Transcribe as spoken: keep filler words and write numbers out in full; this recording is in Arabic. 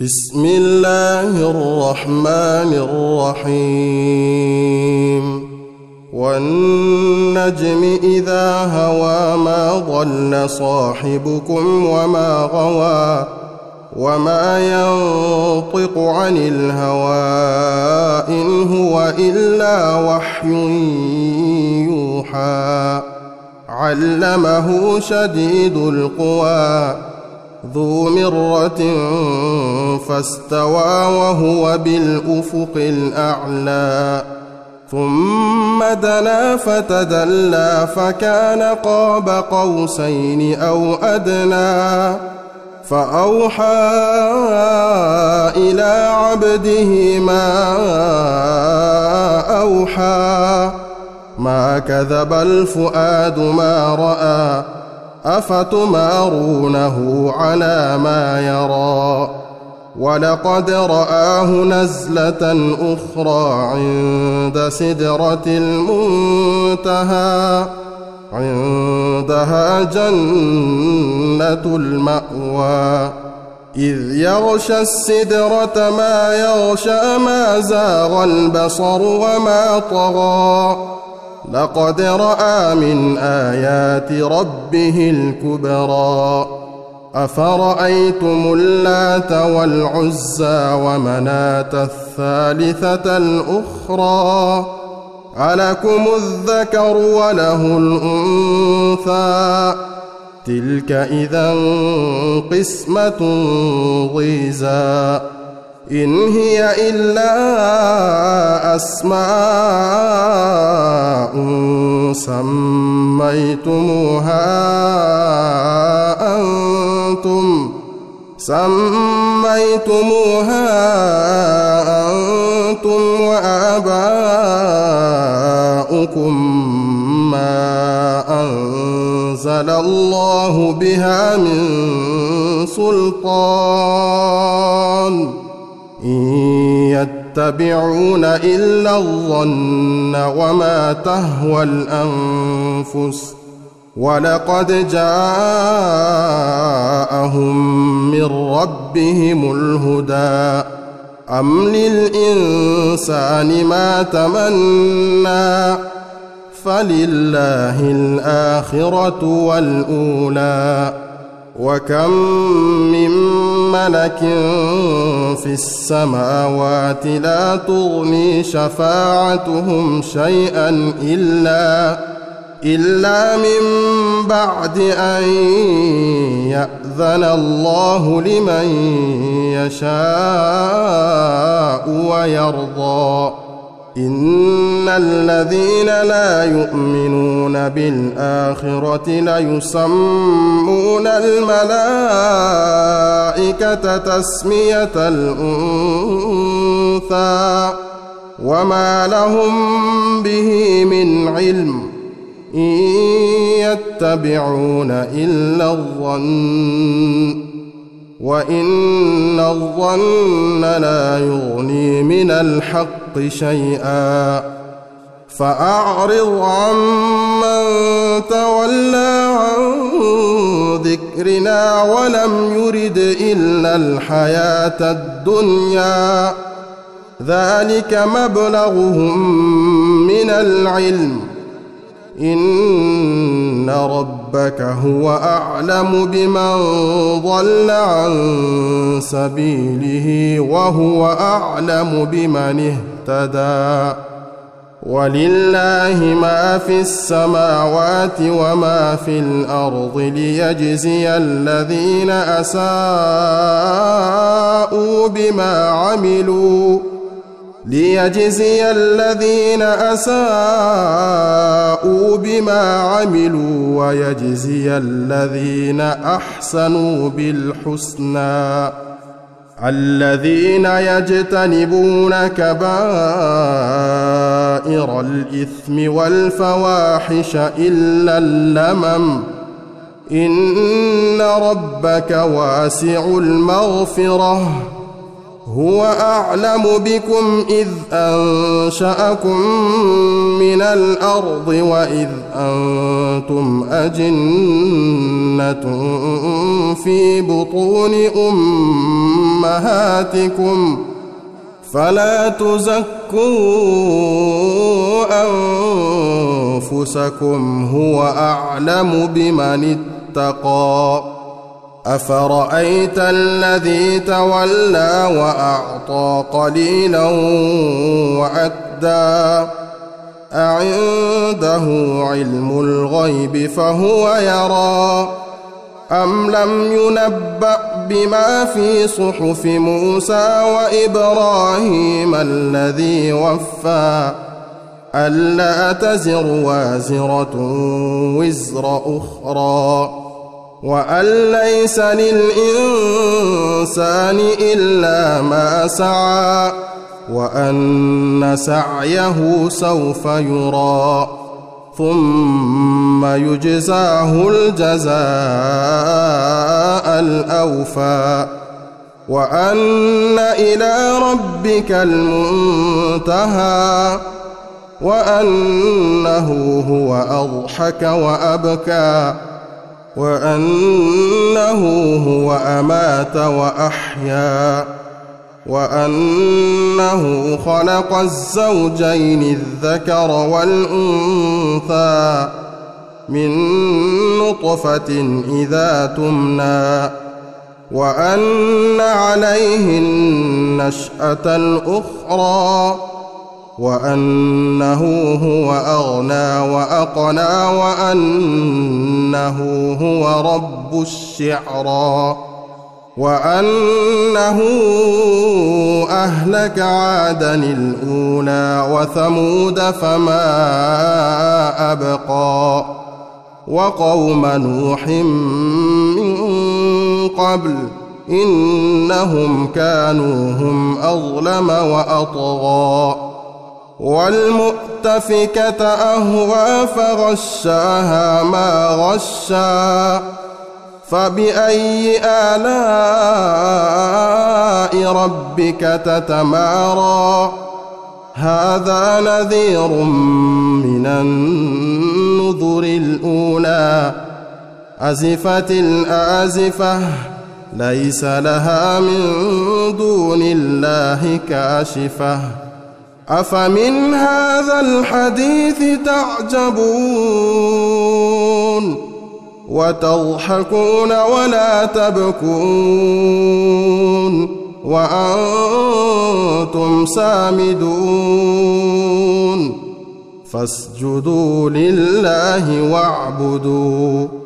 بسم الله الرحمن الرحيم والنجم إذا هوى ما ضل صاحبكم وما غوى وما ينطق عن الهوى إن هو إلا وحي يوحى علمه شديد القوى ذو مرة فاستوى وهو بالأفق الأعلى ثم دنا فتدلى فكان قاب قوسين أو أدنى فأوحى إلى عبده ما أوحى ما كذب الفؤاد ما رأى أفتمارونه على ما يرى ولقد رآه نزلة أخرى عند سدرة المنتهى عندها جنة المأوى إذ يغشى السدرة ما يغشى ما زاغ البصر وما طغى لقد رأى من آيات ربه الكبرى أفرأيتم اللات والعزى ومناة الثالثة الأخرى ألكم الذكر وله الأنثى تلك إذا قسمة ضيزى إن هي إلا أسماء سميتموها أنتم سميتموها أنتم وآباؤكم ما أنزل الله بها من سلطان إن يتبعون إلا الظن وما تهوى الأنفس ولقد جاءهم من ربهم الهدى أم للإنسان ما تمنى فلله الآخرة والأولى وكم من ملك في السماوات لا تغني شفاعتهم شيئا إلا إلا من بعد أن يأذن الله لمن يشاء ويرضى إن الذين لا يؤمنون بالآخرة ليسمون الملائكة تسمية الأنثى وما لهم به من علم إن يتبعون إلا الظن وإن الظن لا يغني من الحق شيئا فأعرض عمن تولى عن ذكرنا ولم يرد إلا الحياة الدنيا ذلك مبلغهم من العلم إن ربك هو أعلم بمن ضل عن سبيله وهو أعلم بمن اهتدى ولله ما في السماوات وما في الأرض ليجزي الذين أساءوا بما عملوا ليجزي الذين أساءوا بما عملوا ويجزي الذين أحسنوا بالحسنى الذين يجتنبون كبائر الإثم والفواحش إلا اللمم إن ربك واسع المغفرة هو أعلم بكم إذ أنشأكم من الأرض وإذ أنتم أجنة في بطون أمهاتكم فلا تزكوا أنفسكم هو أعلم بمن اتقى أفرأيت الذي تولى وأعطى قليلا وأكدى أعنده علم الغيب فهو يرى أم لم ينبأ بما في صحف موسى وإبراهيم الذي وفى ألا تزر وازرة وزر أخرى وأن ليس للإنسان إلا ما سعى وأن سعيه سوف يرى ثم يجزاه الجزاء الأوفى وأن إلى ربك المنتهى وأنه هو أضحك وأبكى وأنه هو أمات وأحيا وأنه خلق الزوجين الذكر والأنثى من نطفة إذا تمنى وأن عليه النشأة الأخرى وأنه هو أغنى وأقنى وأنه هو رب الشعرى وأنه أهلك عادا الأولى وثمود فما أبقى وقوم نوح من قبل إنهم كانوا هم أظلم وأطغى والمؤتفكة أهوى فغشاها ما غشا فبأي آلاء ربك تتمارى هذا نذير من النذر الأولى أزفت الآزفة ليس لها من دون الله كاشفة أفمن هذا الحديث تعجبون وتضحكون ولا تبكون وأنتم سامدون فاسجدوا لله واعبدوا